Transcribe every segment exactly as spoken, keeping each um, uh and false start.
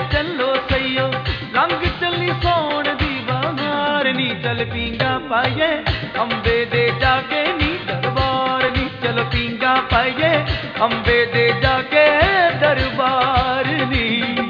चलो सैयो लंघ चली सोन दी बहार नी चल पींगा पाइए अंबे दे जाके नी दरबार नी चल पींगा पाइए अंबे दे जाके दरबार नी।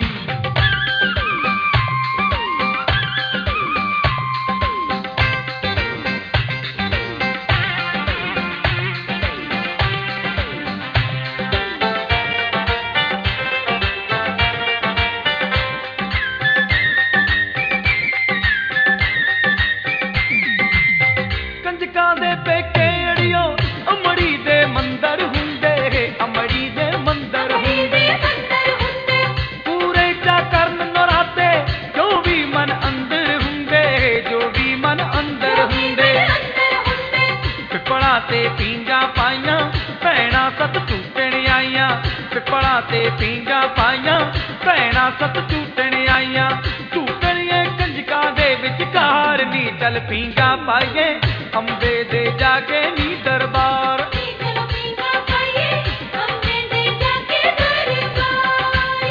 कंजका दे पेके अड़ियो अमड़ी दे मंदर हुंदे अमड़ी दे मंदर हुंदे पूरे चा करन नराते जो भी मन अंदर हुंदे जो भी मन अंदर हुंदे पिपड़ा ते पींगा पाइया भैणा सत झूटण आईया पिपड़ा ते पींगा पाइया भैणा सत झूटण आईया झूटणिए कंजका दे विचकार नी चल पींगा पाइए अंबे दे जाके नी दरबार चलो पींगा पाइए अंबे दे जाके दरबार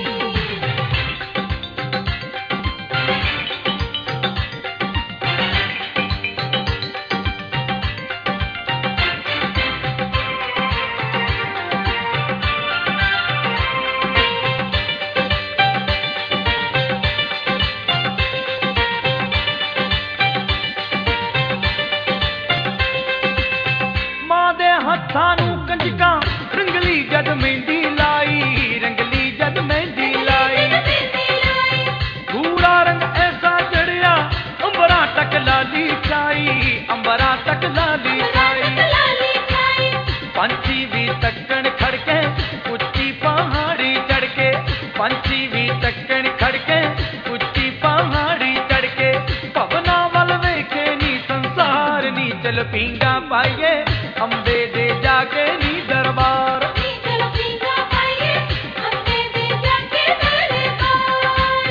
हत्थां नूं कंजका रंगली जद मेहंदी लाई रंगली जद मेहंदी लाई पूरा रंग ऐसा चढ़िया अंबरा तक लाली छाई अंबरा तक लाली छाई पंछी भी तकन खड़के उच्ची पहाड़ी चढ़ के पंछी भी तकन खड़के उच्ची पहाड़ी चढ़ के पवना वल वेखे नी संसार नी चल पींगा पाइए अंबे दे जाके नी दरबार चलो पींगा पाइए अंबे दे जाके दरबार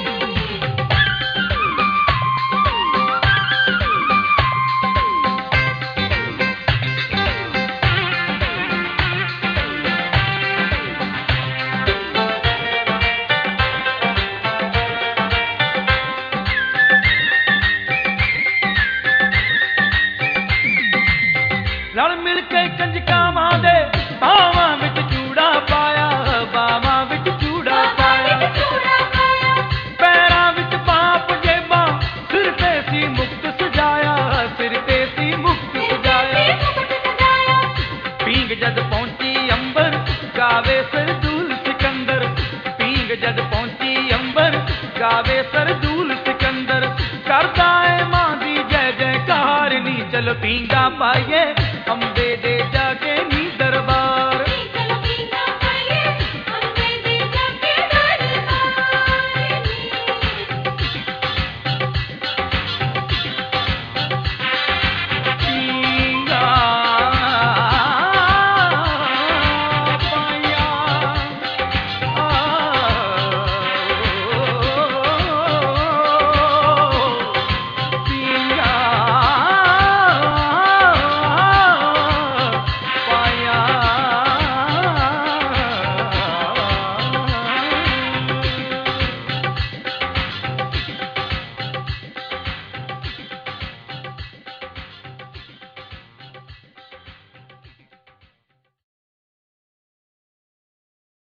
लड़ मिल के कंजका मादे बावां विच चूड़ा पाया बावां विच चूड़ा पाया पैरां विच पाप जेबा सिर ते सी मुक्त सजाया सिर ते सी मुक्त सजाया पींग जद पहुंची अंबर गावे सरदूल सिकंदर पींग जद पहुंची अंबर गावे सरदूल सिकंदर करदा है मां दी जय जयकार नी चल पींगा पाइए अंबे